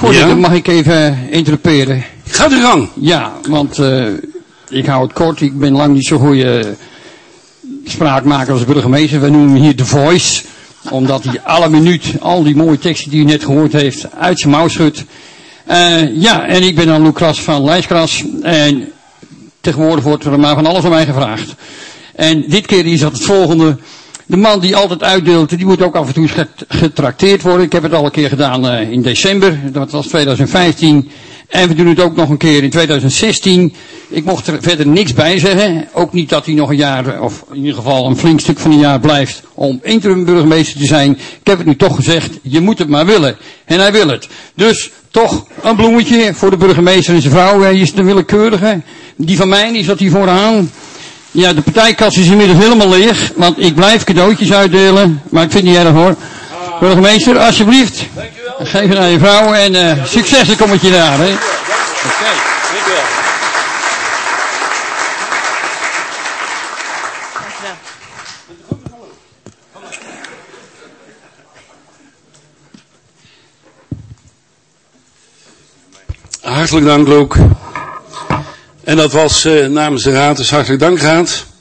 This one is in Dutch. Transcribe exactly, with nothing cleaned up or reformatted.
Voorzitter, Ja? mag ik even interruperen? Ga de gang. Ja, want uh, ik hou het kort. Ik ben lang niet zo'n goede spraakmaker als burgemeester. We noemen hem hier The Voice. Omdat hij alle minuut, al die mooie teksten die u net gehoord heeft, uit zijn mouw schudt. Uh, ja, en ik ben dan Lucas van Lijskras. En tegenwoordig wordt er maar van alles aan mij gevraagd. En dit keer is dat het volgende. De man die altijd uitdeelt, die moet ook af en toe getrakteerd worden. Ik heb het al een keer gedaan uh, in december. Dat was twintig vijftien. En we doen het ook nog een keer in twintig zestien. Ik mocht er verder niks bij zeggen. Ook niet dat hij nog een jaar, of in ieder geval een flink stuk van een jaar blijft om interim burgemeester te zijn. Ik heb het nu toch gezegd, je moet het maar willen. En hij wil het. Dus toch een bloemetje voor de burgemeester en zijn vrouw. Hij is de willekeurige. Die van mij, die zat hier vooraan. Ja, de partijkast is inmiddels helemaal leeg, want ik blijf cadeautjes uitdelen. Maar ik vind het niet erg hoor. Burgemeester, alsjeblieft. Dankjewel. Geef het aan je vrouw en uh, succes de komend jaar. Hè. Oké, okay, dankjewel. Hartelijk dank, Loek. En dat was uh, namens de raad, dus hartelijk dank, raad.